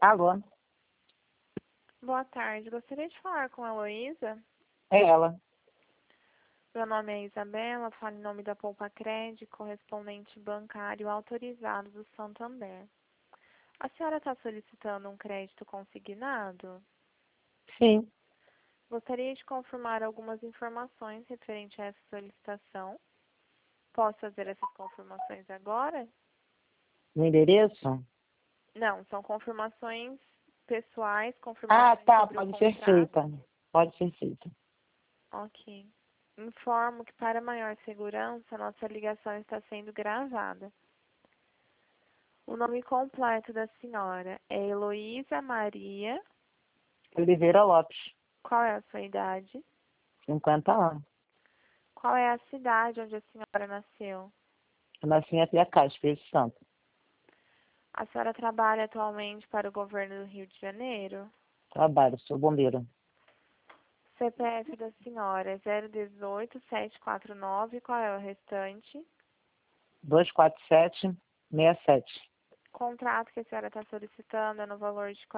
Alô? Boa tarde, gostaria de falar com a Heloísa. É ela. Meu nome é Isabela, falo em nome da Poupa Crédito, correspondente bancário autorizado do Santander. A senhora está solicitando um crédito consignado? Sim. Gostaria de confirmar algumas informações referente a essa solicitação. Posso fazer essas confirmações agora? O endereço? Não, são confirmações pessoais, Ah, confirmações tá. sobre o Pode ser contrato. feita. Pode ser feita. Ok. Informo que para maior segurança, nossa ligação está sendo gravada. O nome completo da senhora é Heloísa Maria. Oliveira Lopes, Qual é a sua idade? 50 anos. Qual é a cidade onde a senhora nasceu? Eu nasci em Apiacá, Espírito Santo. A senhora trabalha atualmente para o governo do Rio de Janeiro? Trabalho, sou bombeira. CPF da senhora é 018-749. Qual é o restante? 24767. O contrato que a senhora está solicitando é no valor de R$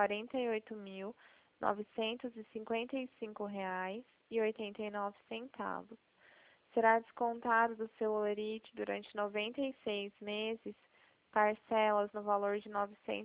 48.955,89. Será descontado do seu holerite durante 96 meses, parcelas no valor de R$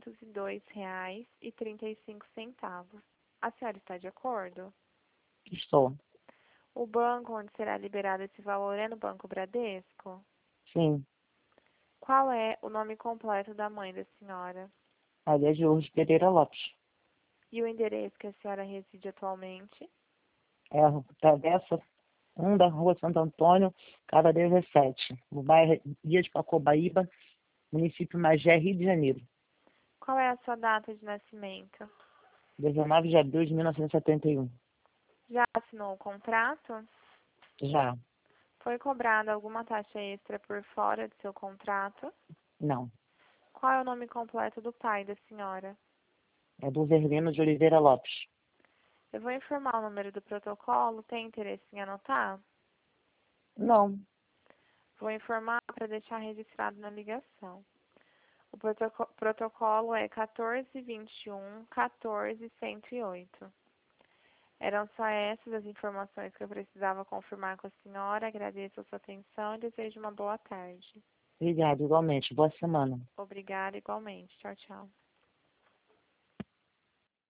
902,35. A senhora está de acordo? Estou. O banco onde será liberado esse valor é no Banco Bradesco? Sim. Qual é o nome completo da mãe da senhora? Maria de Lourdes Pereira Lopes. E o endereço que a senhora reside atualmente? É a Travessa 1 da Rua Santo Antônio, cada 17. No bairro Dia de Pacobaíba, município Magé, Rio de Janeiro. Qual é a sua data de nascimento? 19 de abril de 1971. Já assinou o contrato? Já. Foi cobrada alguma taxa extra por fora do seu contrato? Não. Qual é o nome completo do pai da senhora? É do Verlino de Oliveira Lopes. Eu vou informar o número do protocolo. Tem interesse em anotar? Não. Vou informar para deixar registrado na ligação. O protocolo é 1421-14108. Eram só essas as informações que eu precisava confirmar com a senhora. Agradeço a sua atenção e desejo uma boa tarde. Obrigado, igualmente. Boa semana. Obrigada igualmente. Tchau, tchau.